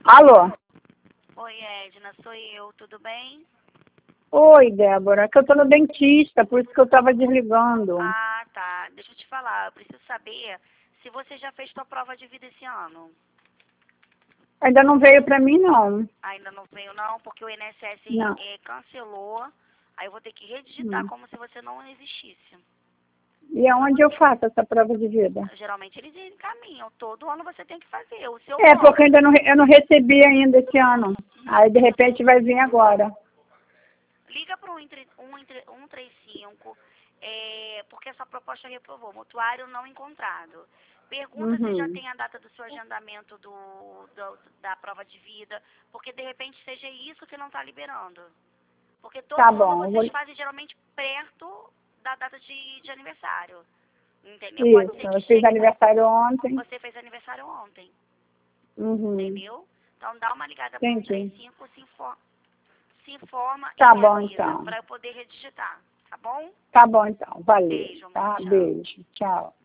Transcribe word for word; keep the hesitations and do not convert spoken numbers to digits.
Alô? Oi, Edna, sou eu, tudo bem? Oi, Débora, que eu tô no dentista, por isso que eu tava desligando. Ah, tá. Deixa eu te falar, eu preciso saber se você já fez sua prova de vida esse ano. Ainda não veio pra mim, não. Ainda não veio não, porque o I N S S Não. eh, cancelou. Aí eu vou ter que redigitar Hum. como se você não existisse. E aonde eu faço essa prova de vida? Geralmente eles encaminham, todo ano você tem que fazer o seu É, porque nome. eu ainda não, re- eu não recebi ainda esse ano. Aí, de repente, vai vir agora. Liga para o um três cinco, é, porque essa proposta reprovou. Mutuário não encontrado. Pergunta se já Uhum. tem a data do seu agendamento do, do- da prova de vida, porque de repente seja isso que não está liberando. Porque Tá todo ano bom, eu vocês vou... fazem geralmente perto da data de, de aniversário. Entendeu? Pode Isso, ser que eu fiz chegue. aniversário ontem. Você fez aniversário ontem, Uhum. entendeu? Então dá uma ligada para o Entendi. um três cinco, se informa, se informa e Tá me bom, avisa, então. para eu poder redigitar, tá bom? Tá bom, então. Valeu. Beijo, amor. Tá? Tchau. Beijo. Tchau.